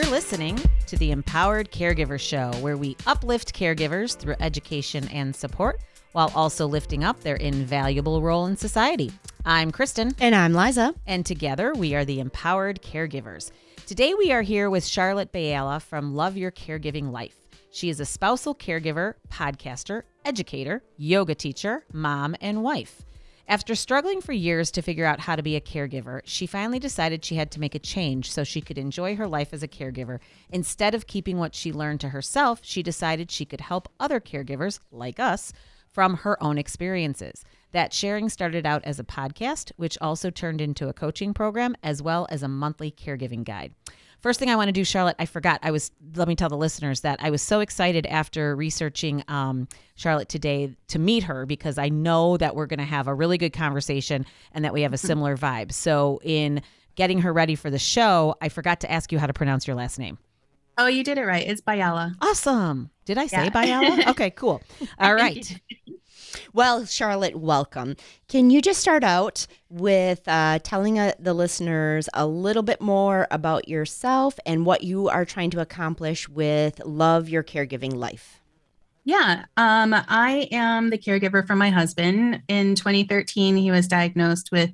listening to the Empowered Caregiver Show, where we uplift caregivers through education and support while also lifting up their invaluable role in society. I'm Kristen. And I'm Liza. And together we are the Empowered Caregivers. Today we are here with Charlotte Bayala from Love Your Caregiving Life. She is a spousal caregiver, podcaster, educator, yoga teacher, mom, and wife. After struggling for years to figure out how to be a caregiver, she finally decided she had to make a change so she could enjoy her life as a caregiver. Instead of keeping what she learned to herself, she decided she could help other caregivers, like us, from her own experiences. That sharing started out as a podcast, which also turned into a coaching program, as well as a monthly caregiving guide. First thing I want to do, Charlotte, I forgot. Let me tell the listeners that I was so excited after researching Charlotte today to meet her, because I know that we're going to have a really good conversation and that we have a similar vibe. So in getting her ready for the show, I forgot to ask you how to pronounce your last name. Oh, you did it right. It's Bayala. Awesome. Did I say Bayala? Okay, cool. All right. Well, Charlotte, welcome. Can you just start out with telling the listeners a little bit more about yourself and what you are trying to accomplish with Love Your Caregiving Life? Yeah, I am the caregiver for my husband. In 2013, he was diagnosed with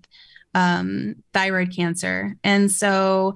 thyroid cancer. And so,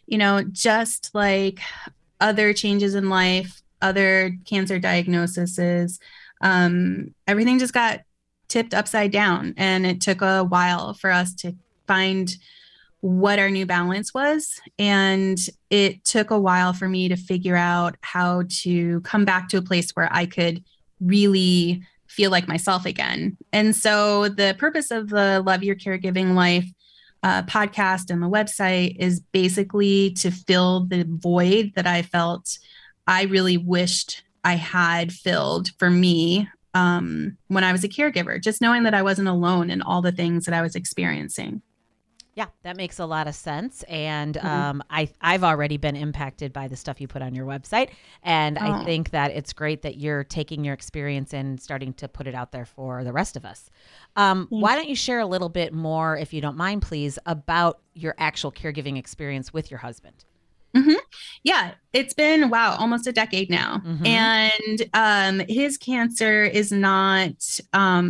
just like other changes in life, other cancer diagnoses, everything just got tipped upside down, and it took a while for us to find what our new balance was. And it took a while for me to figure out how to come back to a place where I could really feel like myself again. And so the purpose of the Love Your Caregiving Life podcast and the website is basically to fill the void that I felt I really wished I had filled for me when I was a caregiver, just knowing that I wasn't alone in all the things that I was experiencing. Yeah, that makes a lot of sense. And I've already been impacted by the stuff you put on your website. And I think that it's great that you're taking your experience and starting to put it out there for the rest of us. Why don't you share a little bit more, if you don't mind, please, about your actual caregiving experience with your husband? Mm-hmm. Yeah, it's been, almost a decade now. Mm-hmm. And his cancer is not,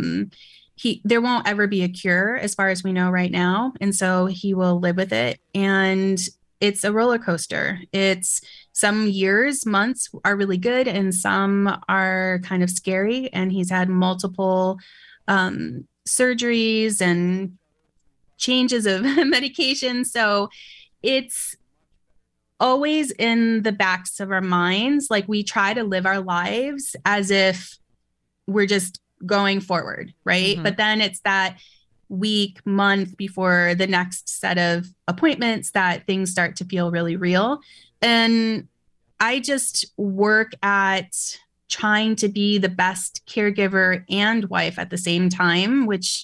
there won't ever be a cure as far as we know right now. And so he will live with it. And it's a roller coaster. It's some years, months are really good, and some are kind of scary. And he's had multiple surgeries and changes of medication. So it's always in the backs of our minds. Like, we try to live our lives as if we're just going forward, right? Mm-hmm. But then it's that week, month before the next set of appointments that things start to feel really real. And I just work at trying to be the best caregiver and wife at the same time, which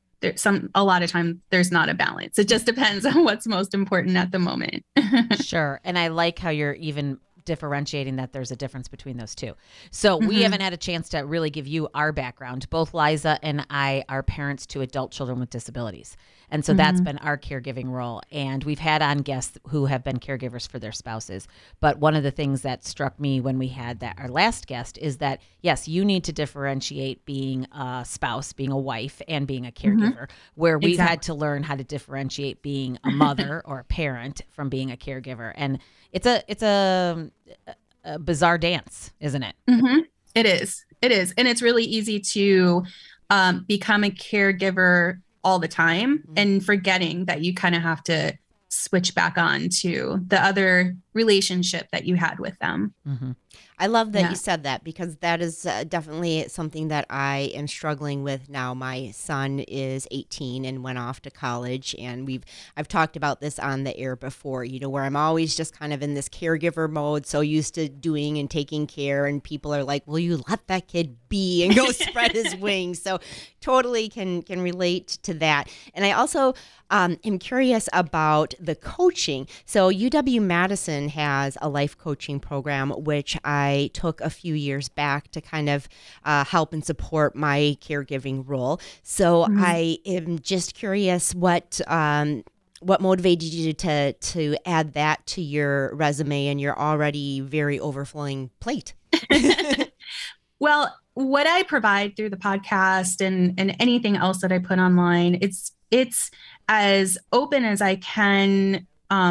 a lot of times there's not a balance. It just depends on what's most important at the moment. Sure. And I like how you're even differentiating that there's a difference between those two. So we haven't had a chance to really give you our background. Both Liza and I are parents to adult children with disabilities. And so that's been our caregiving role. And we've had on guests who have been caregivers for their spouses. But one of the things that struck me when we had our last guest is that, yes, you need to differentiate being a spouse, being a wife, and being a caregiver, where we've had to learn how to differentiate being a mother or a parent from being a caregiver. And it's a bizarre dance, isn't it? Mm-hmm. It is. And it's really easy to become a caregiver all the time and forgetting that you kind of have to switch back on to the other relationship that you had with them. Mm-hmm. I love that you said that, because that is definitely something that I am struggling with now. My son is 18 and went off to college, and I've talked about this on the air before, where I'm always just kind of in this caregiver mode, so used to doing and taking care, and people are like, will you let that kid be and go spread his wings? So totally can relate to that. And I also am curious about the coaching. So UW-Madison has a life coaching program, which I took a few years back to kind of help and support my caregiving role. So I am just curious what what motivated you to add that to your resume and your already very overflowing plate? Well, what I provide through the podcast and anything else that I put online, it's as open as I can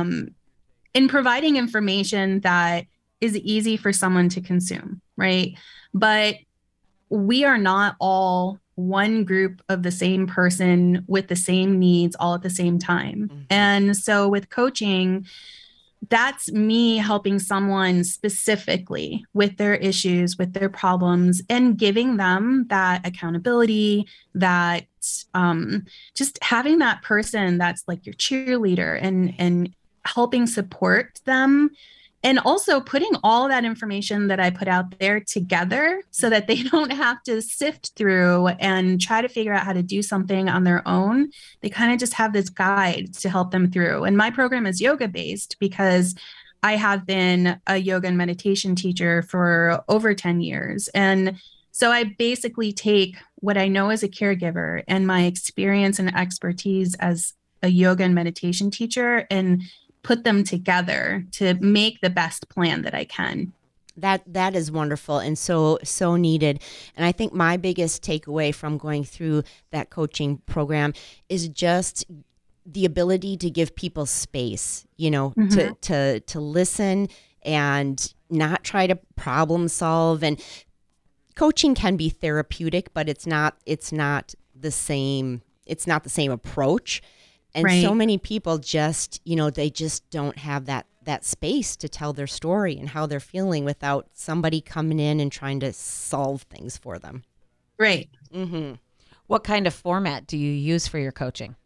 in providing information that is easy for someone to consume, right? But we are not all one group of the same person with the same needs all at the same time. Mm-hmm. And so with coaching, that's me helping someone specifically with their issues, with their problems, and giving them that accountability, that just having that person that's like your cheerleader and helping support them. And also putting all that information that I put out there together so that they don't have to sift through and try to figure out how to do something on their own. They kind of just have this guide to help them through. And my program is yoga based because I have been a yoga and meditation teacher for over 10 years. And so I basically take what I know as a caregiver and my experience and expertise as a yoga and meditation teacher and put them together to make the best plan that I can. That is wonderful and so needed. And I think my biggest takeaway from going through that coaching program is just the ability to give people space, mm-hmm. to listen and not try to problem solve. And coaching can be therapeutic, but it's not the same approach. And right. So many people just, they just don't have that space to tell their story and how they're feeling without somebody coming in and trying to solve things for them. Right. Mm-hmm. What kind of format do you use for your coaching?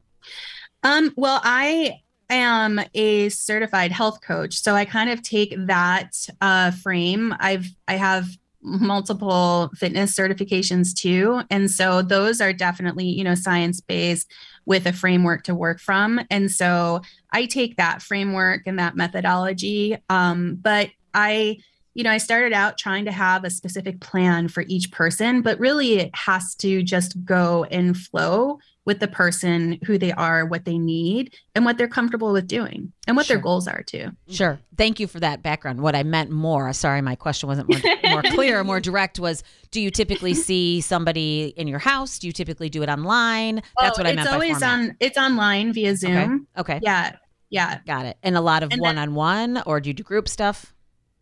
Well, I am a certified health coach, so I kind of take that frame. I have multiple fitness certifications too. And so those are definitely, science-based with a framework to work from. And so I take that framework and that methodology. But I started out trying to have a specific plan for each person, but really it has to just go and flow with the person, who they are, what they need, and what they're comfortable with doing, and what Sure. their goals are too. Sure. Thank you for that background. What I meant more, sorry, my question wasn't more clear or more direct, was do you typically see somebody in your house? Do you typically do it online? That's what I meant by format. It's online via Zoom. Okay. Yeah. Got it. And a lot of one-on-one, or do you do group stuff?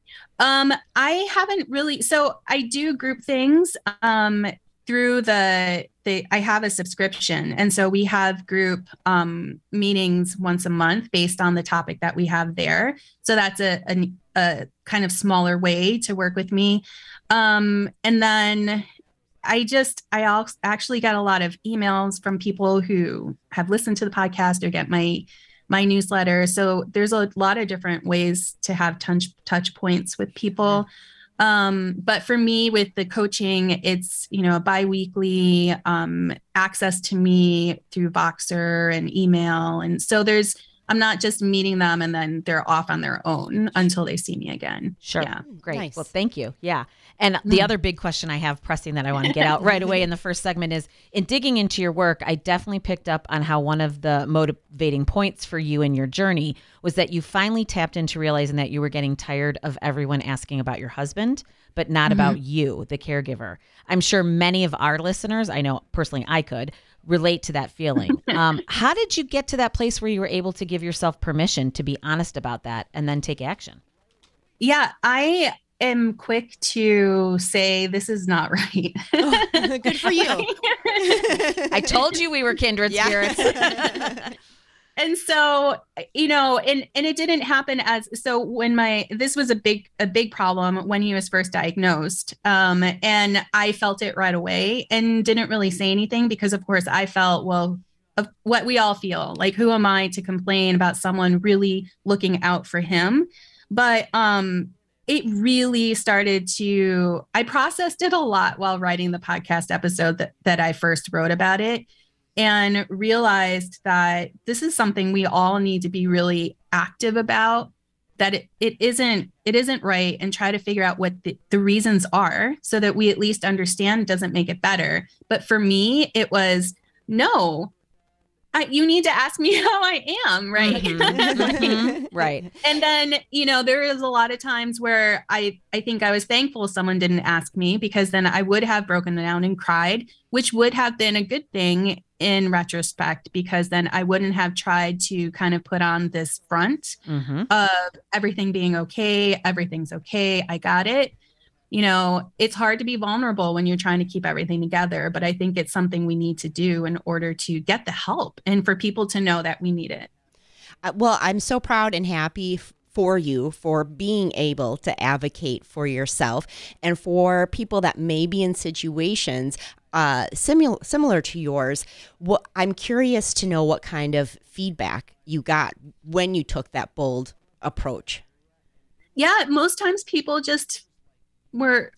I haven't really, so I do group things through I have a subscription. And so we have group meetings once a month based on the topic that we have there. So that's a kind of smaller way to work with me. And then I actually got a lot of emails from people who have listened to the podcast or get my newsletter. So there's a lot of different ways to have touch points with people. But for me with the coaching, it's, a biweekly access to me through Voxer and email. And so I'm not just meeting them and then they're off on their own until they see me again. Sure. Yeah. Great. Nice. Well, thank you. Yeah. And the other big question I have pressing that I want to get out right away in the first segment is, in digging into your work, I definitely picked up on how one of the motivating points for you in your journey was that you finally tapped into realizing that you were getting tired of everyone asking about your husband, but not about you, the caregiver. I'm sure many of our listeners, I know personally I could, relate to that feeling. How did you get to that place where you were able to give yourself permission to be honest about that and then take action? Yeah, I am quick to say this is not right. Oh, good for you. I told you we were kindred spirits. And so, and it didn't happen when this was a big problem when he was first diagnosed. And I felt it right away and didn't really say anything because, of course, I felt, well, of what we all feel, like, who am I to complain about someone really looking out for him? But it really I processed it a lot while writing the podcast episode that I first wrote about it, and realized that this is something we all need to be really active about, that it isn't right, and try to figure out what the reasons are so that we at least understand. Doesn't make it better. But for me, it was, no, you need to ask me how I am, right? Right. And then, there is a lot of times where I think I was thankful someone didn't ask me, because then I would have broken down and cried, which would have been a good thing in retrospect, because then I wouldn't have tried to kind of put on this front of everything being okay. Everything's okay. I got it. It's hard to be vulnerable when you're trying to keep everything together, but I think it's something we need to do in order to get the help and for people to know that we need it. Well, I'm so proud and happy for you for being able to advocate for yourself, and for people that may be in situations similar to yours. I'm curious to know what kind of feedback you got when you took that bold approach. Yeah, most times people just were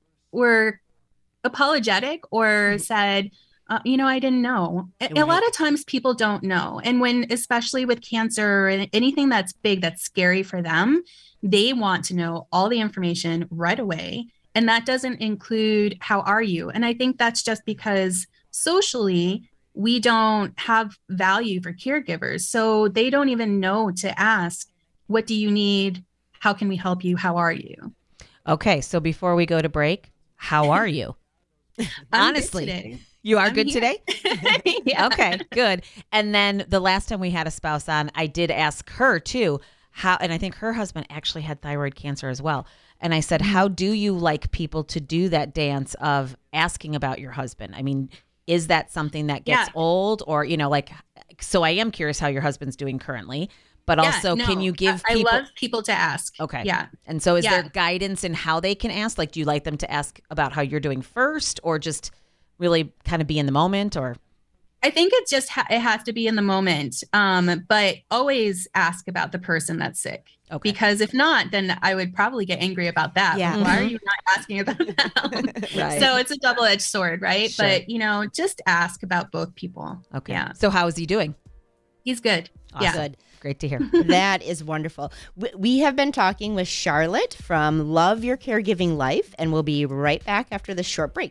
apologetic or said, I didn't know. A lot of times people don't know. And especially with cancer and anything that's big, that's scary for them, they want to know all the information right away. And that doesn't include, how are you? And I think that's just because socially, we don't have value for caregivers. So they don't even know to ask, what do you need? How can we help you? How are you? Okay, so before we go to break, how are you? Honestly, you are good today? Yeah. Okay, good. And then the last time we had a spouse on, I did ask her too, and I think her husband actually had thyroid cancer as well. And I said, how do you like people to do that dance of asking about your husband? I mean, is that something that gets old, or, so I am curious how your husband's doing currently. But also, can you give people... I love people to ask. Okay. Yeah. And so is there guidance in how they can ask? Like, do you like them to ask about how you're doing first, or just really kind of be in the moment? Or I think it's just, it has to be in the moment. But always ask about the person that's sick. Okay. Because if not, then I would probably get angry about that. Yeah. Like, why are you not asking about them? Right. So it's a double-edged sword, right? Sure. But, just ask about both people. Okay. Yeah. So how is he doing? He's good. Awesome. Yeah. Good. Great to hear. That is wonderful. We have been talking with Charlotte from Love Your Caregiving Life, and we'll be right back after this short break.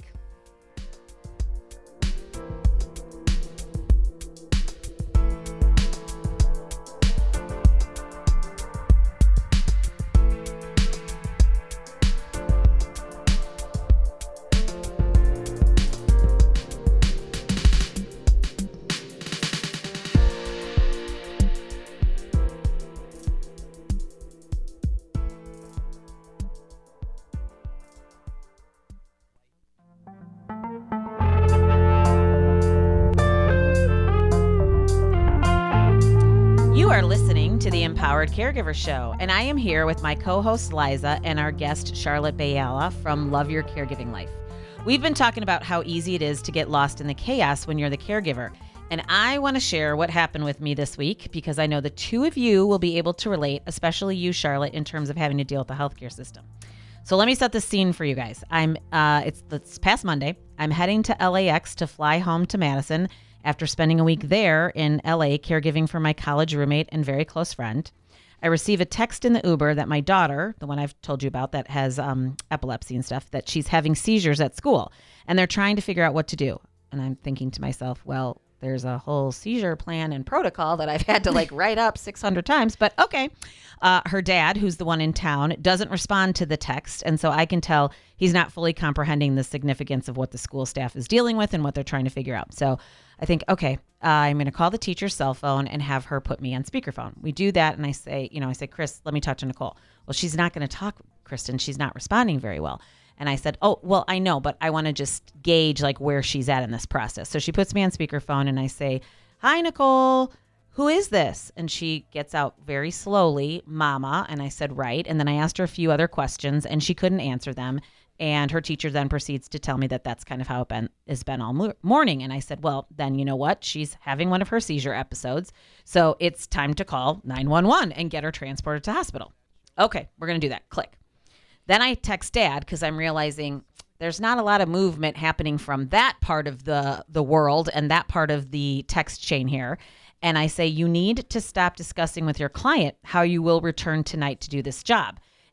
To the Empowered Caregiver Show, and I am here with my co-host Liza and our guest Charlotte Bayala from Love Your Caregiving Life. We've been talking about how easy it is to get lost in the chaos when you're the caregiver, and I want to share what happened with me this week, because I know the two of you will be able to relate, especially you, Charlotte, in terms of having to deal with the healthcare system. So let me set the scene for you guys. It's this past Monday. I'm heading to LAX to fly home to Madison after spending a week there in LA caregiving for my college roommate and very close friend. I receive a text in the Uber that my daughter, the one I've told you about that has epilepsy and stuff, that she's having seizures at school, and they're trying to figure out what to do. And I'm thinking to myself, well, there's a whole seizure plan and protocol that I've had to write up 600 times, but okay. Her dad, who's the one in town, doesn't respond to the text. And so I can tell he's not fully comprehending the significance of what the school staff is dealing with and what they're trying to figure out. So I think, okay, I'm going to call the teacher's cell phone and have her put me on speakerphone. We do that. And I say, Chris, let me talk to Nicole. Well, she's not going to talk, Kristen. She's not responding very well. And I said, oh, well, I know, but I want to just gauge where she's at in this process. So she puts me on speakerphone and I say, hi, Nicole, who is this? And she gets out very slowly, Mama. And I said, right. And then I asked her a few other questions and she couldn't answer them. And her teacher then proceeds to tell me that that's kind of how it's been all morning. And I said, well, then you know what? She's having one of her seizure episodes. So it's time to call 911 and get her transported to hospital. Okay, we're going to do that. Click. Then I text Dad because I'm realizing there's not a lot of movement happening from that part of the world and that part of the text chain here. And I say, you need to stop discussing with your client how you will return tonight to do this job.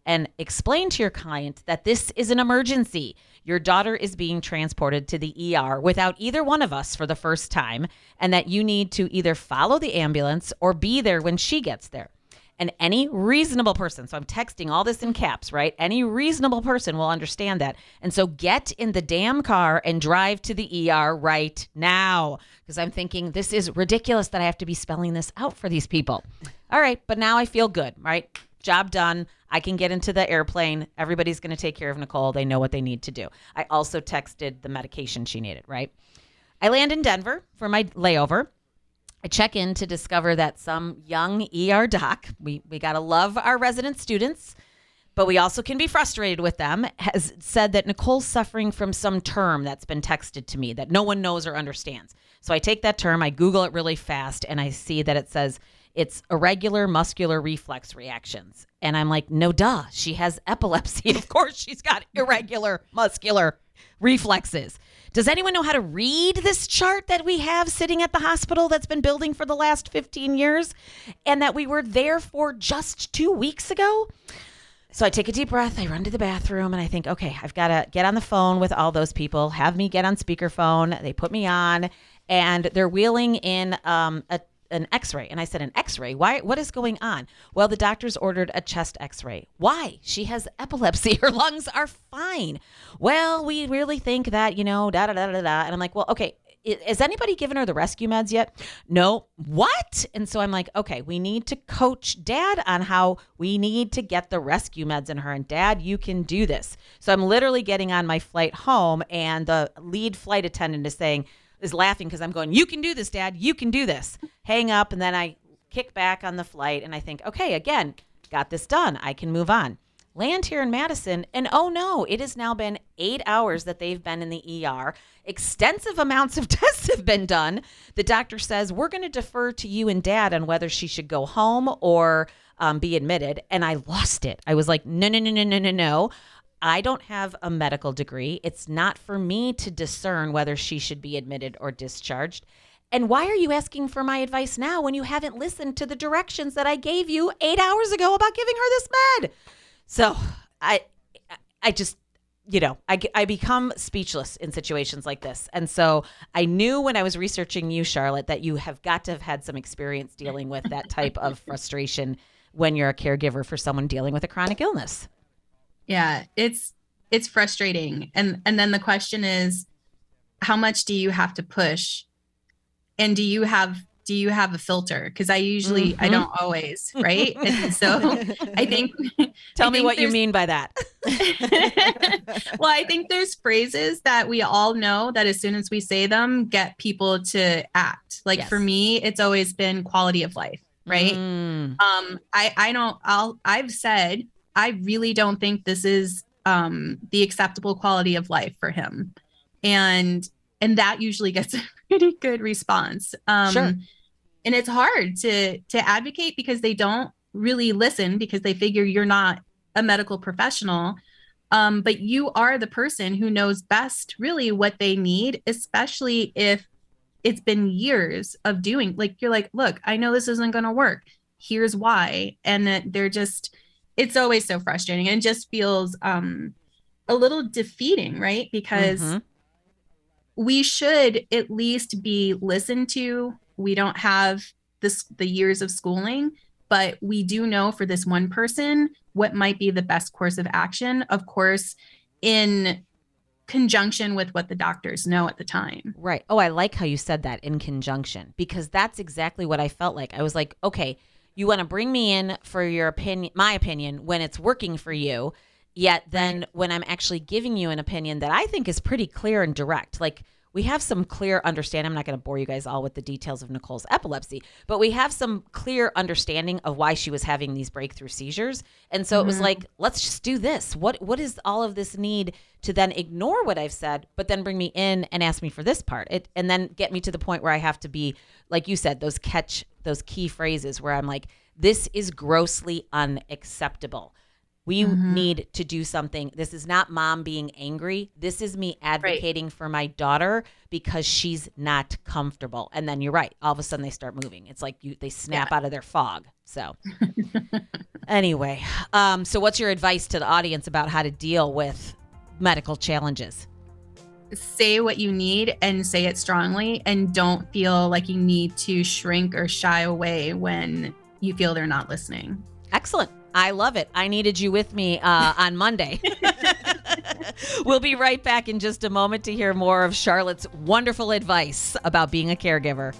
and explain to your client that this is an emergency. Your daughter is being transported to the ER without either one of us for the first time, and that you need to either follow the ambulance or be there when she gets there. And any reasonable person, so I'm texting all this in caps, right? Any reasonable person will understand that. And so get in the damn car and drive to the ER right now. Because I'm thinking, this is ridiculous that I have to be spelling this out for these people. All right, but now I feel good, right? Job done. I can get into the airplane. Everybody's going to take care of Nicole. They know what they need to do. I also texted the medication she needed, right? I land in Denver for my layover. I check in to discover that some young ER doc, we got to love our resident students, but we also can be frustrated with them, has said that Nicole's suffering from some term that's been texted to me that no one knows or understands. So I take that term, I Google it really fast, and I see that it says it's irregular muscular reflex reactions. And I'm like, no, duh, she has epilepsy. Of course she's got irregular muscular reflexes. Does anyone know how to read this chart that we have sitting at the hospital that's been building for the last 15 years and that we were there for just 2 weeks ago? So I take a deep breath, I run to the bathroom, and I think, okay, I've got to get on the phone with all those people, have me get on speakerphone. They put me on, and they're wheeling in an x-ray. And I said, an x-ray? Why? What is going on? Well, the doctors ordered a chest x-ray. Why? She has epilepsy. Her lungs are fine. Well, we really think that, da-da-da-da-da. And I'm like, well, okay, has anybody given her the rescue meds yet? No. What? And so I'm like, okay, we need to coach Dad on how we need to get the rescue meds in her. And Dad, you can do this. So I'm literally getting on my flight home, and the lead flight attendant is laughing because I'm going, you can do this, Dad. You can do this. Hang up. And then I kick back on the flight and I think, okay, again, got this done. I can move on. Land here in Madison. And oh no, it has now been 8 hours that they've been in the ER. Extensive amounts of tests have been done. The doctor says, we're going to defer to you and Dad on whether she should go home or be admitted. And I lost it. I was like, no. I don't have a medical degree. It's not for me to discern whether she should be admitted or discharged. And why are you asking for my advice now when you haven't listened to the directions that I gave you 8 hours ago about giving her this med? So I just, I become speechless in situations like this. And so I knew when I was researching you, Charlotte, that you have got to have had some experience dealing with that type of frustration when you're a caregiver for someone dealing with a chronic illness. Yeah, it's frustrating. And then the question is, how much do you have to push? And do you have a filter? Because I usually, I don't always, right? And so I think. Tell me what you mean by that. Well, I think there's phrases that we all know that as soon as we say them, get people to act. Like for me, it's always been quality of life, right? I've said, I really don't think this is the acceptable quality of life for him. And that usually gets a pretty good response. Sure. And it's hard to advocate because they don't really listen because they figure you're not a medical professional. But you are the person who knows best really what they need, especially if it's been years of doing, like, you're like, look, I know this isn't going to work. Here's why. And that they're just, it's always so frustrating and just feels a little defeating, right? Because we should at least be listened to. We don't have the years of schooling, but we do know for this one person what might be the best course of action, of course, in conjunction with what the doctors know at the time. Right. Oh, I like how you said that, in conjunction, because that's exactly what I felt like. I was like, okay, you want to bring me in for your opinion, my opinion, when it's working for you. Yet then when I'm actually giving you an opinion that I think is pretty clear and direct, like we have some clear understanding. I'm not going to bore you guys all with the details of Nicole's epilepsy, but we have some clear understanding of why she was having these breakthrough seizures. And so it was like, let's just do this. What is all of this need to then ignore what I've said, but then bring me in and ask me for this part, and then get me to the point where I have to be, like you said, those key phrases where I'm like, this is grossly unacceptable. We need to do something. This is not mom being angry. This is me advocating for my daughter because she's not comfortable. And then you're right. All of a sudden they start moving. It's like they snap out of their fog. So anyway, so what's your advice to the audience about how to deal with medical challenges? Say what you need and say it strongly, and don't feel like you need to shrink or shy away when you feel they're not listening. Excellent. I love it. I needed you with me on Monday. We'll be right back in just a moment to hear more of Charlotte's wonderful advice about being a caregiver.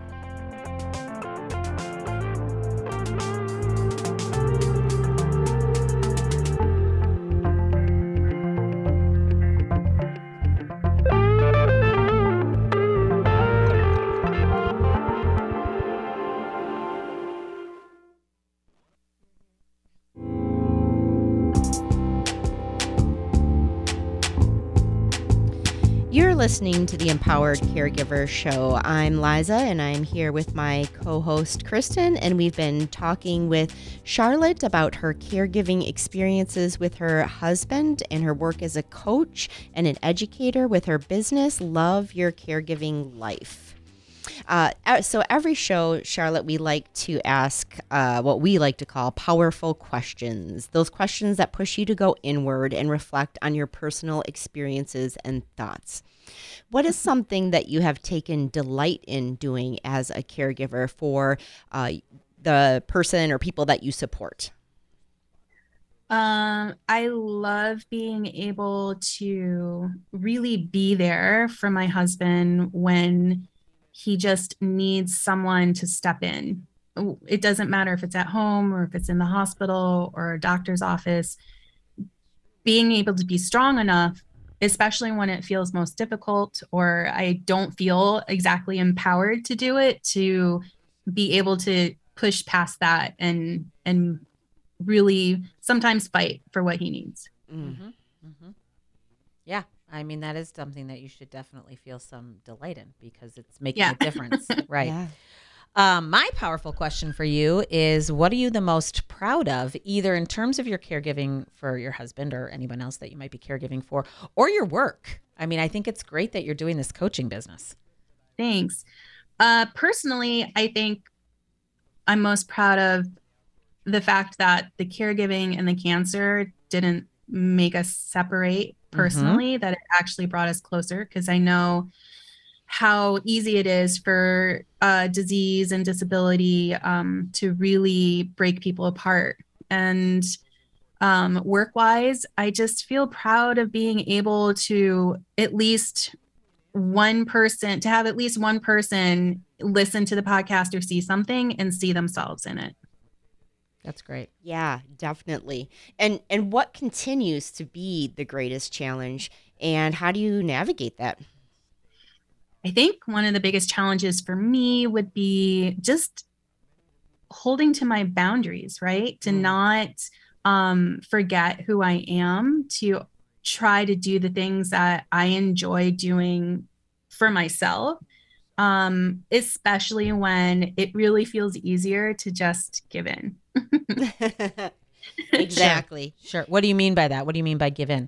You're listening to the Empowered Caregiver Show. I'm Liza, and I'm here with my co-host, Kristen, and we've been talking with Charlotte about her caregiving experiences with her husband and her work as a coach and an educator with her business, Love Your Caregiving Life. So every show, Charlotte, we like to ask what we like to call powerful questions. Those questions that push you to go inward and reflect on your personal experiences and thoughts. What is something that you have taken delight in doing as a caregiver for the person or people that you support? I love being able to really be there for my husband when he just needs someone to step in. It doesn't matter if it's at home or if it's in the hospital or a doctor's office. Being able to be strong enough, especially when it feels most difficult or I don't feel exactly empowered to do it, to be able to push past that and really sometimes fight for what he needs. Mm-hmm. Mm-hmm. Yeah. I mean, that is something that you should definitely feel some delight in because it's making a difference. Right. Yeah. My powerful question for you is, what are you the most proud of, either in terms of your caregiving for your husband or anyone else that you might be caregiving for, or your work? I mean, I think it's great that you're doing this coaching business. Thanks. Personally, I think I'm most proud of the fact that the caregiving and the cancer didn't make us separate personally, that it actually brought us closer, because I know how easy it is for disease and disability to really break people apart. And work-wise, I just feel proud of being able to have at least one person listen to the podcast or see something and see themselves in it. That's great. Yeah, definitely. And what continues to be the greatest challenge, and how do you navigate that? I think one of the biggest challenges for me would be just holding to my boundaries, right? To not forget who I am, to try to do the things that I enjoy doing for myself, especially when it really feels easier to just give in. Exactly. Sure. What do you mean by that? What do you mean by give in?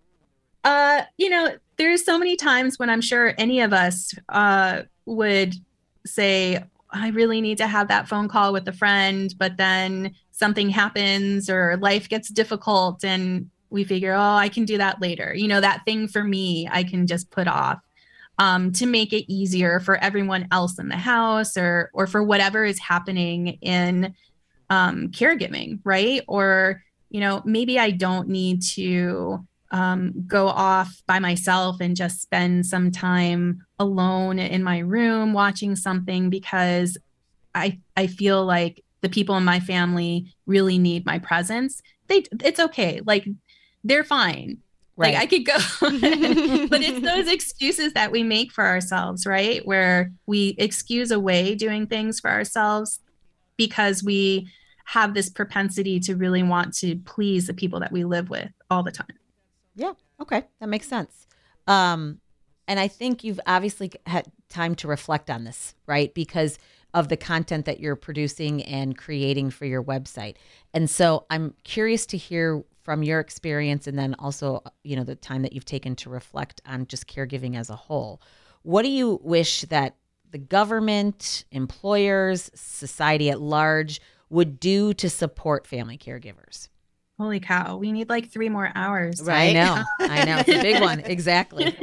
There's so many times when I'm sure any of us would say, I really need to have that phone call with a friend, but then something happens or life gets difficult and we figure, I can do that later. That thing for me, I can just put off to make it easier for everyone else in the house or for whatever is happening in caregiving, right? Or, maybe I don't need to go off by myself and just spend some time alone in my room watching something because I feel like the people in my family really need my presence. It's okay. Like, they're fine. Right. Like, I could go, but it's those excuses that we make for ourselves, right? Where we excuse away doing things for ourselves because we have this propensity to really want to please the people that we live with all the time. Yeah. Okay. That makes sense. And I think you've obviously had time to reflect on this, right? Because of the content that you're producing and creating for your website. And so I'm curious to hear from your experience, and then also, the time that you've taken to reflect on just caregiving as a whole. What do you wish that the government, employers, society at large would do to support family caregivers? Holy cow. We need like 3 more hours. Right? I know. It's a big one. Exactly.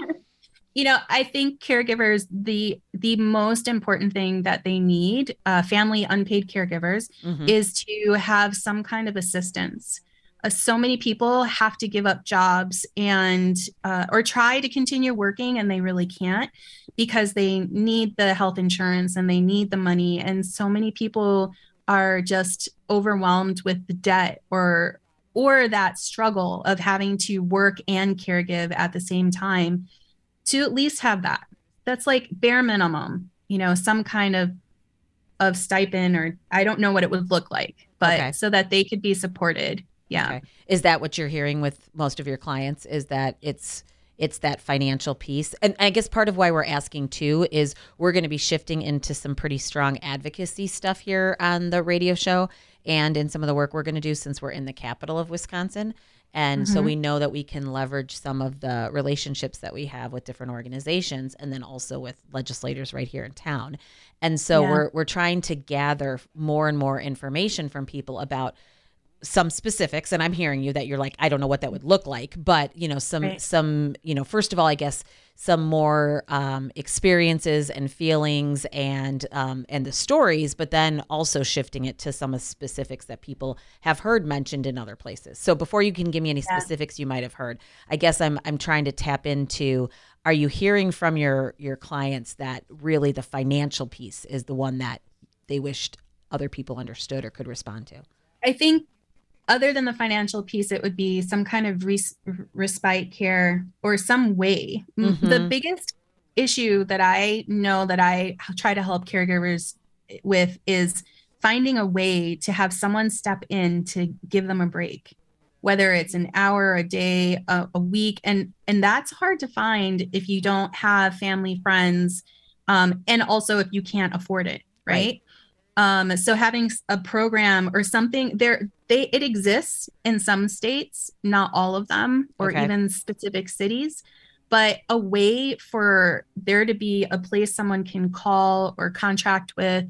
I think caregivers, the most important thing that they need, family unpaid caregivers, is to have some kind of assistance. So many people have to give up jobs and or try to continue working, and they really can't because they need the health insurance and they need the money. And so many people are just overwhelmed with the debt or that struggle of having to work and caregive at the same time. To at least have that. That's like bare minimum, some kind of stipend, or I don't know what it would look like, but so that they could be supported. Yeah. Okay. Is that what you're hearing with most of your clients, is that it's that financial piece? And I guess part of why we're asking too is we're going to be shifting into some pretty strong advocacy stuff here on the radio show and in some of the work we're going to do since we're in the capital of Wisconsin. And so we know that we can leverage some of the relationships that we have with different organizations and then also with legislators right here in town. And so we're trying to gather more and more information from people about some specifics. And I'm hearing you that you're like, I don't know what that would look like, but some, first of all, I guess some more experiences and feelings and the stories, but then also shifting it to some of the specifics that people have heard mentioned in other places. So before you can give me any specifics you might have heard, I guess I'm trying to tap into, are you hearing from your clients that really the financial piece is the one that they wished other people understood or could respond to? I think other than the financial piece, it would be some kind of respite care or some way. The biggest issue that I know that I try to help caregivers with is finding a way to have someone step in to give them a break, whether it's an hour, a day, a week. And that's hard to find if you don't have family, friends, and also if you can't afford it, right? So having a program or something it exists in some states, not all of them, or even specific cities, but a way for there to be a place someone can call or contract with,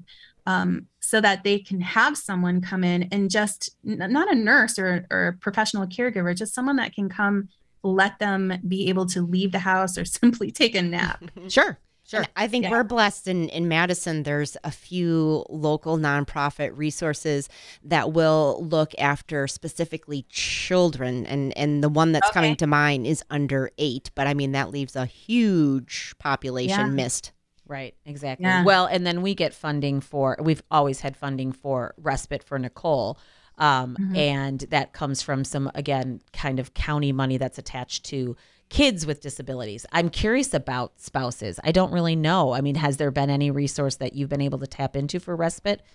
so that they can have someone come in and just not a nurse or a professional caregiver, just someone that can come, let them be able to leave the house or simply take a nap. Sure. And I think we're blessed in Madison. There's a few local nonprofit resources that will look after specifically children. And the one that's coming to mind is under 8. But I mean, that leaves a huge population missed. Right, exactly. Yeah. Well, and then we've always had funding for respite for Nicole. And that comes from some, again, kind of county money that's attached to kids with disabilities. I'm curious about spouses. I don't really know. I mean, has there been any resource that you've been able to tap into for respite?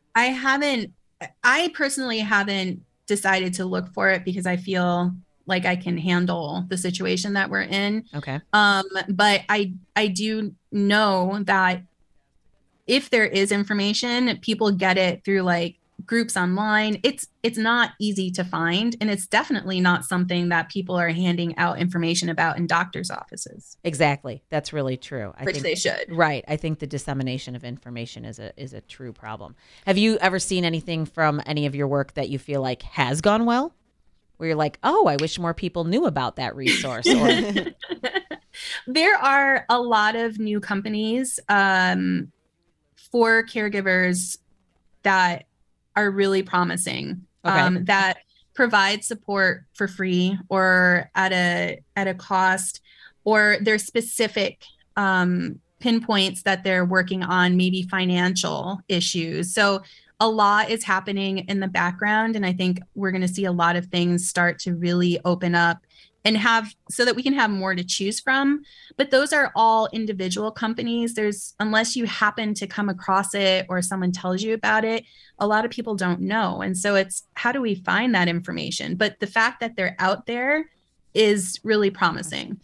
I personally haven't decided to look for it because I feel like I can handle the situation that we're in. Okay. But I do know that if there is information, people get it through like groups online. It's not easy to find, and it's definitely not something that people are handing out information about in doctors' offices. Exactly. That's really true. I think they should. Right. I think the dissemination of information is a true problem. Have you ever seen anything from any of your work that you feel like has gone well? Where you're like, oh, I wish more people knew about that resource. Or... There are a lot of new companies for caregivers that are really promising, that provide support for free or at a cost, or there's specific pinpoints that they're working on, maybe financial issues. So a lot is happening in the background, and I think we're going to see a lot of things start to really open up and have so that we can have more to choose from. But those are all individual companies. Unless you happen to come across it or someone tells you about it, a lot of people don't know. And so it's, how do we find that information? But the fact that they're out there is really promising.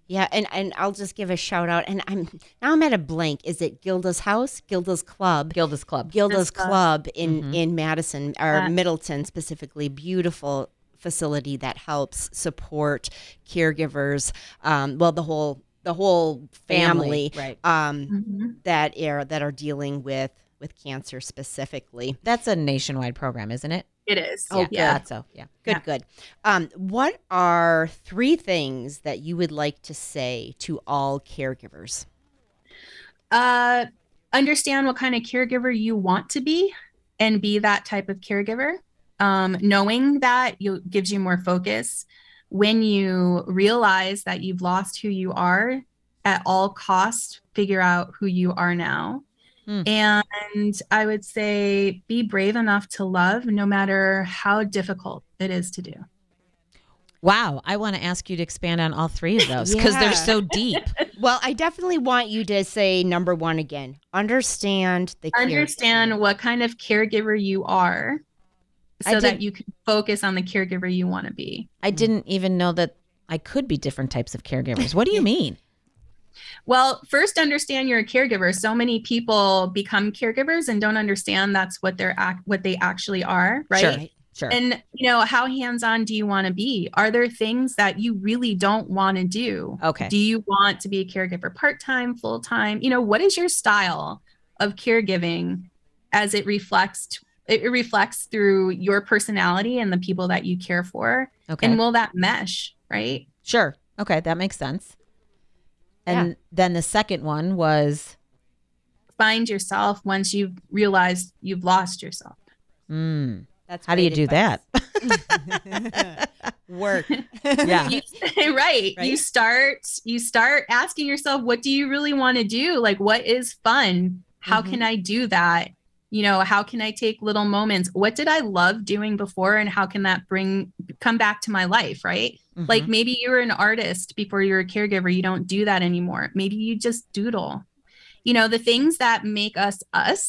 Yeah, and I'll just give a shout out. And I'm at a blank. Is it Gilda's House? Gilda's Club? Gilda's Club. Gilda's Club in Madison or Middleton specifically. Beautiful facility that helps support caregivers. The whole family, right? That are dealing with cancer specifically. That's a nationwide program, isn't it? It is. Oh, yeah. So, yeah. Good. What are 3 things that you would like to say to all caregivers? Understand what kind of caregiver you want to be and be that type of caregiver. Knowing that gives you more focus. When you realize that you've lost who you are, at all costs, figure out who you are now. And I would say be brave enough to love no matter how difficult it is to do. Wow. I want to ask you to expand on all 3 of those because they're so deep. Well, I definitely want you to say number 1 again. Understand what kind of caregiver you are so that you can focus on the caregiver you want to be. I didn't even know that I could be different types of caregivers. What do you mean? Well, first understand you're a caregiver. So many people become caregivers and don't understand that's what they actually are, right? Sure. And how hands-on do you want to be? Are there things that you really don't want to do? Okay. Do you want to be a caregiver part-time, full-time? What is your style of caregiving as it reflects through your personality and the people that you care for? Okay. And will that mesh, right? Sure. Okay, that makes sense. And then the second one was find yourself once you've realized you've lost yourself. That's how do you do that? Work. Yeah. Right. You start asking yourself, what do you really want to do? Like, what is fun? How can I do that? How can I take little moments? What did I love doing before? And how can that come back to my life? Right. Like maybe you were an artist before you were a caregiver. You don't do that anymore. Maybe you just doodle, the things that make us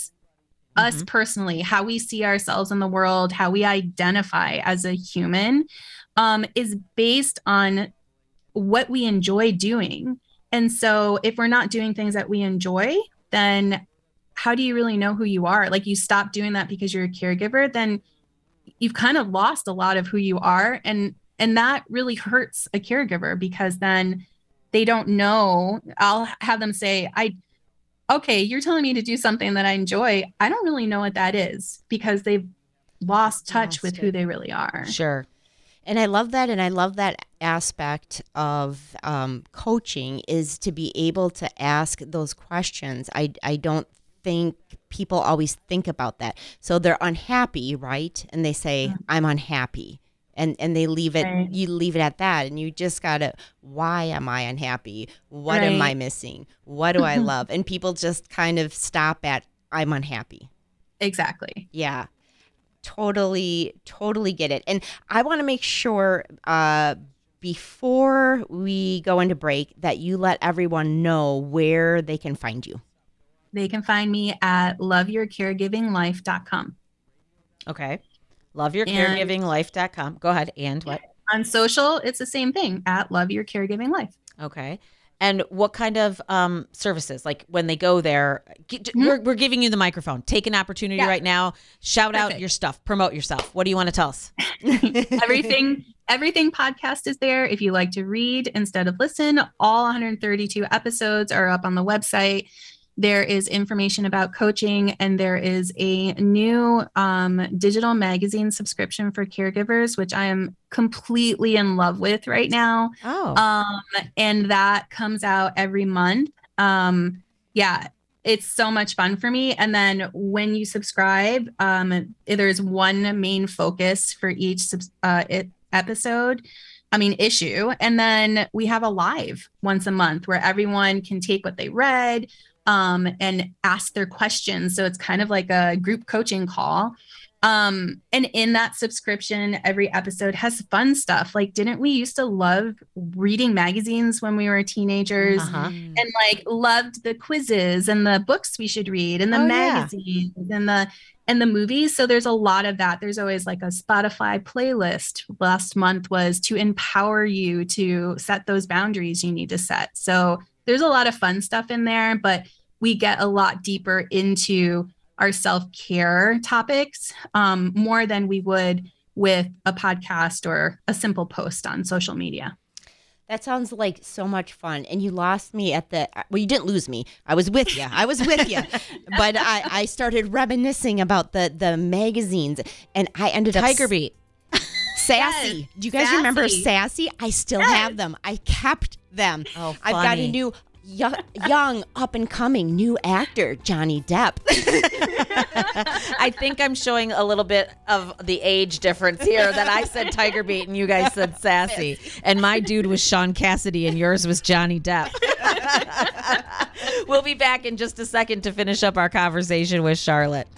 personally, how we see ourselves in the world, how we identify as a human, is based on what we enjoy doing. And so if we're not doing things that we enjoy, then how do you really know who you are? Like, you stop doing that because you're a caregiver, then you've kind of lost a lot of who you are. And that really hurts a caregiver because then they don't know. I'll have them say, okay, you're telling me to do something that I enjoy. I don't really know what that is because they've lost touch with who they really are. Sure. And I love that. And I love that aspect of coaching is to be able to ask those questions. I don't think people always think about that. So they're unhappy, right? And they say, I'm unhappy. And they leave it, right. You leave it at that. And you just gotta, why am I unhappy? What am I missing? What do I love? And people just kind of stop at, I'm unhappy. Exactly. Yeah. Totally get it. And I want to make sure before we go into break that you let everyone know where they can find you. They can find me at loveyourcaregivinglife.com. Okay. Loveyourcaregivinglife.com. Go ahead. And what? On social, it's the same thing at loveyourcaregivinglife. Okay. And what kind of services? Like when they go there, we're giving you the microphone. Take an opportunity right now. Shout out your stuff. Promote yourself. What do you want to tell us? Everything podcast is there. If you like to read instead of listen, all 132 episodes are up on the website. There is information about coaching, and there is a new digital magazine subscription for caregivers, which I am completely in love with right now. And that comes out every month. It's so much fun for me. And then when you subscribe, there's one main focus for each issue. And then we have a live once a month where everyone can take what they read and ask their questions. So it's kind of like a group coaching call. And in that subscription, every episode has fun stuff. Like, didn't we used to love reading magazines when we were teenagers and like loved the quizzes and the books we should read and the magazines and the movies? So there's a lot of that. There's always like a Spotify playlist. Last month was to empower you to set those boundaries you need to set. So there's a lot of fun stuff in there, but we get a lot deeper into our self-care topics, more than we would with a podcast or a simple post on social media. That sounds like so much fun. And you lost me at well, you didn't lose me. I was with you. But I started reminiscing about the magazines, and I ended up... Tiger Beat. Sassy. Yes, Do you guys remember Sassy? I still have them. I kept them. Oh, funny. I've got a new... young, up-and-coming new actor, Johnny Depp. I think I'm showing a little bit of the age difference here, that I said Tiger Beat and you guys said Sassy. And my dude was Sean Cassidy and yours was Johnny Depp. We'll be back in just a second to finish up our conversation with Charlotte.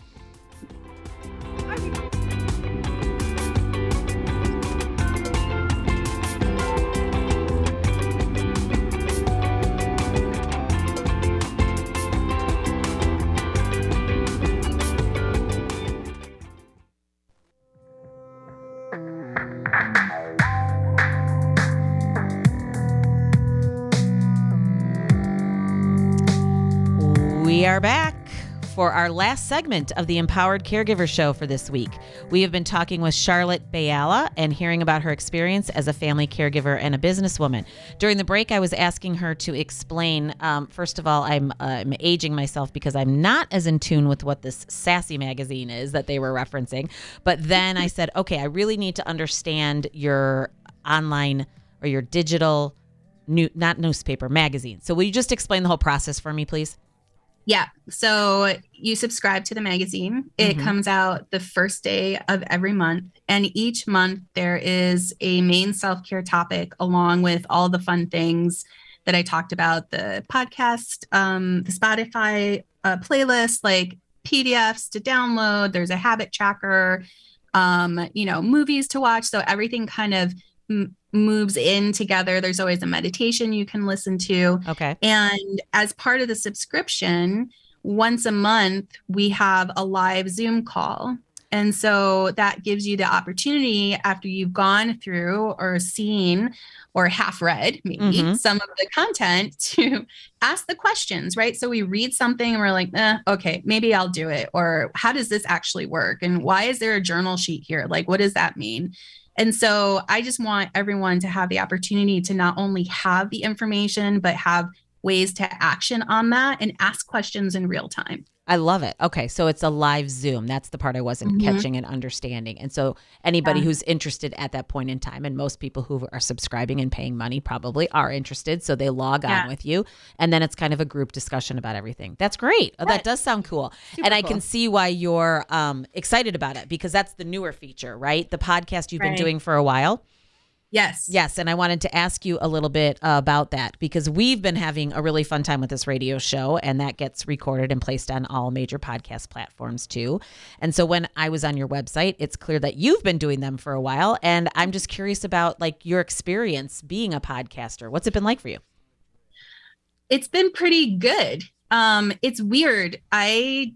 We are back for our last segment of the Empowered Caregiver Show for this week. We have been talking with Charlotte Bayala and hearing about her experience as a family caregiver and a businesswoman. During the break, I was asking her to explain, first of all, I'm aging myself because I'm not as in tune with what this Sassy magazine is that they were referencing. But then I said, okay, I really need to understand your online or your digital, not newspaper, magazine. So will you just explain the whole process for me, please? Yeah. So you subscribe to the magazine. It comes out the first day of every month. And each month there is a main self-care topic along with all the fun things that I talked about, the podcast, the Spotify playlist, like PDFs to download. There's a habit tracker, movies to watch. So everything kind of moves in together. There's always a meditation you can listen to. Okay. And as part of the subscription, once a month, we have a live Zoom call. And so that gives you the opportunity after you've gone through or seen or half read maybe some of the content to ask the questions, right? So we read something and we're like, okay, maybe I'll do it. Or how does this actually work? And why is there a journal sheet here? Like, what does that mean? And so I just want everyone to have the opportunity to not only have the information, but have ways to action on that and ask questions in real time. I love it. Okay, so it's a live Zoom. That's the part I wasn't catching and understanding. And so anybody who's interested at that point in time, and most people who are subscribing and paying money probably are interested, so they log on with you. And then it's kind of a group discussion about everything. That's great. Oh, that does sound cool. Super and I cool. can see why you're excited about it, because that's the newer feature, right? The podcast you've been doing for a while. Yes. Yes. And I wanted to ask you a little bit about that, because we've been having a really fun time with this radio show, and that gets recorded and placed on all major podcast platforms too. And so when I was on your website, it's clear that you've been doing them for a while. And I'm just curious about like your experience being a podcaster. What's it been like for you? It's been pretty good. It's weird. I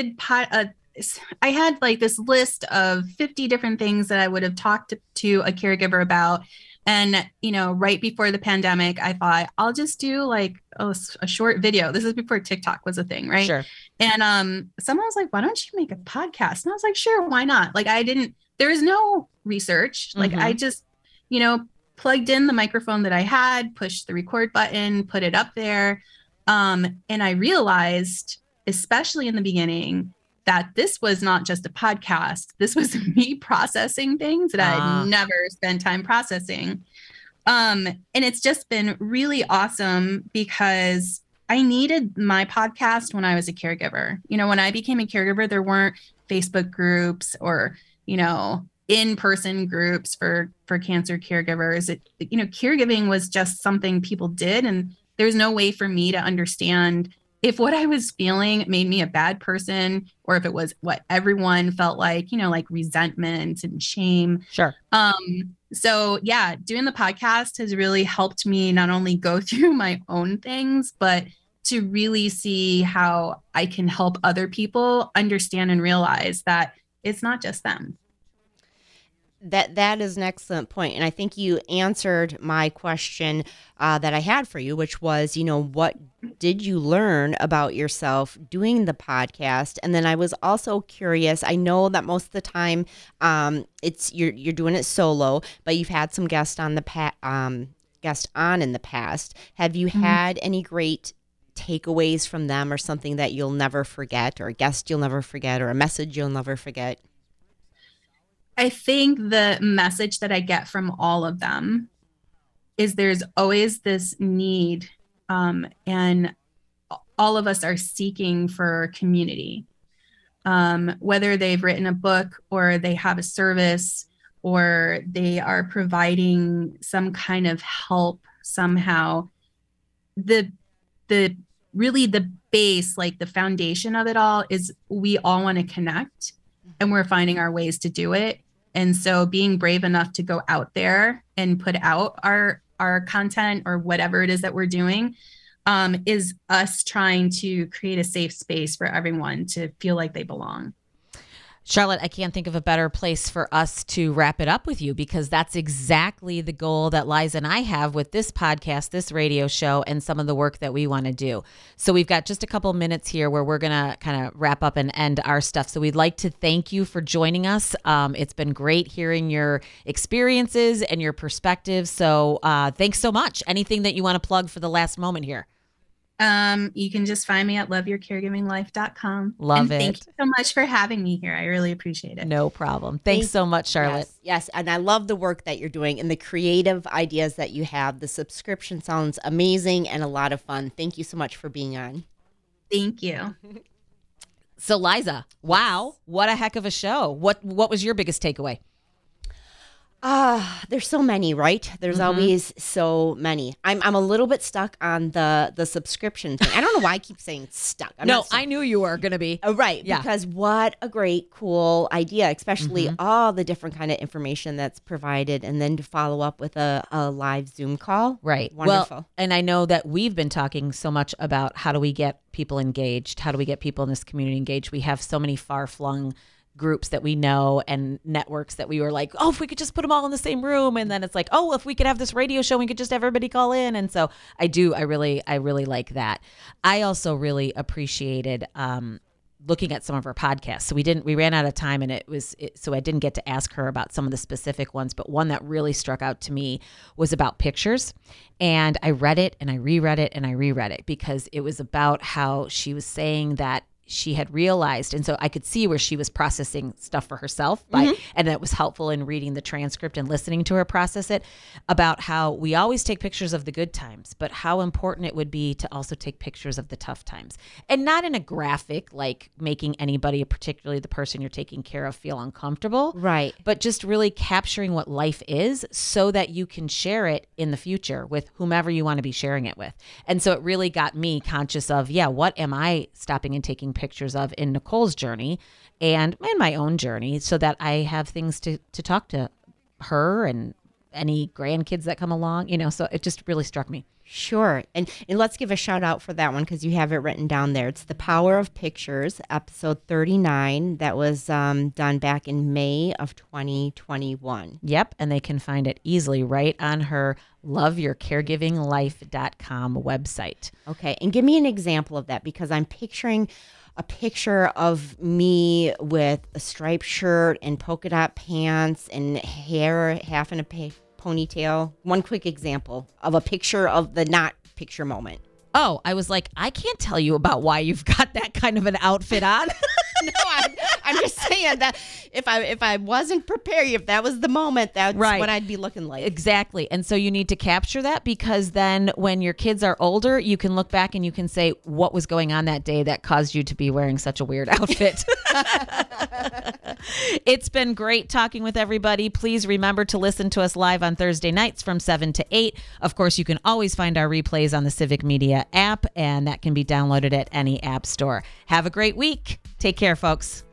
had like this list of 50 different things that I would have talked to a caregiver about. And, right before the pandemic, I thought I'll just do like a short video. This is before TikTok was a thing, right? Sure. And someone was like, why don't you make a podcast? And I was like, sure, why not? Like there is no research. Like I just, plugged in the microphone that I had, pushed the record button, put it up there. And I realized, especially in the beginning, that this was not just a podcast. This was me processing things that I had never spent time processing. And it's just been really awesome because I needed my podcast when I was a caregiver. When I became a caregiver, there weren't Facebook groups or, in-person groups for cancer caregivers. Caregiving was just something people did. And there's no way for me to understand if what I was feeling made me a bad person, or if it was what everyone felt like, like resentment and shame. Sure. So yeah, doing the podcast has really helped me not only go through my own things, but to really see how I can help other people understand and realize that it's not just them. That is an excellent point. And I think you answered my question that I had for you, which was, what did you learn about yourself doing the podcast? And then I was also curious. I know that most of the time it's you're doing it solo, but you've had some guests on in the past. Have you had any great takeaways from them, or something that you'll never forget, or a guest you'll never forget, or a message you'll never forget? I think the message that I get from all of them is there's always this need, and all of us are seeking for community. Whether they've written a book, or they have a service, or they are providing some kind of help somehow, the base, like the foundation of it all, is we all want to connect, and we're finding our ways to do it. And so being brave enough to go out there and put out our content, or whatever it is that we're doing, is us trying to create a safe space for everyone to feel like they belong. Charlotte, I can't think of a better place for us to wrap it up with you, because that's exactly the goal that Liza and I have with this podcast, this radio show, and some of the work that we want to do. So we've got just a couple minutes here where we're going to kind of wrap up and end our stuff. So we'd like to thank you for joining us. It's been great hearing your experiences and your perspectives. So thanks so much. Anything that you want to plug for the last moment here? You can just find me at loveyourcaregivinglife.com. Love it. Thank you so much for having me here. I really appreciate it. No problem. Thanks so much, Charlotte. Yes. And I love the work that you're doing and the creative ideas that you have. The subscription sounds amazing and a lot of fun. Thank you so much for being on. Thank you. So Liza, wow, what a heck of a show. What was your biggest takeaway? There's so many, right? There's always so many. I'm a little bit stuck on the subscription thing. I don't know why I keep saying stuck. I knew you were going to be. Right. Yeah. Because what a great, cool idea, especially all the different kind of information that's provided, and then to follow up with a live Zoom call. Right. Wonderful. Well, and I know that we've been talking so much about how do we get people engaged? How do we get people in this community engaged? We have so many far-flung groups that we know and networks that we were like, oh, if we could just put them all in the same room. And then it's like, oh, if we could have this radio show, we could just have everybody call in. And so I really like that. I also really appreciated looking at some of her podcasts. So we ran out of time, and so I didn't get to ask her about some of the specific ones, but one that really struck out to me was about pictures. And I read it and I reread it and I reread it, because it was about how she was saying that she had realized, and so I could see where she was processing stuff for herself, and it was helpful in reading the transcript and listening to her process it, about how we always take pictures of the good times, but how important it would be to also take pictures of the tough times, and not in a graphic, like making anybody, particularly the person you're taking care of, feel uncomfortable, right? But just really capturing what life is, so that you can share it in the future with whomever you want to be sharing it with. And so it really got me conscious of, what am I stopping and taking pictures of in Nicole's journey and in my own journey, so that I have things to talk to her and any grandkids that come along, so it just really struck me. Sure. And let's give a shout out for that one, because you have it written down there. It's The Power of Pictures, episode 39. That was done back in May of 2021. Yep. And they can find it easily right on her loveyourcaregivinglife.com website. Okay. And give me an example of that, because I'm picturing a picture of me with a striped shirt and polka dot pants and hair half in a ponytail. One quick example of a picture of the not picture moment. Oh, I was like, I can't tell you about why you've got that kind of an outfit on. No, I'm just saying that if I wasn't prepared, if that was the moment, that's what I'd be looking like. Exactly. And so you need to capture that, because then when your kids are older, you can look back and you can say, what was going on that day that caused you to be wearing such a weird outfit? It's been great talking with everybody. Please remember to listen to us live on Thursday nights from 7 to 8. Of course, you can always find our replays on the Civic Media app, and that can be downloaded at any app store. Have a great week. Take care, folks.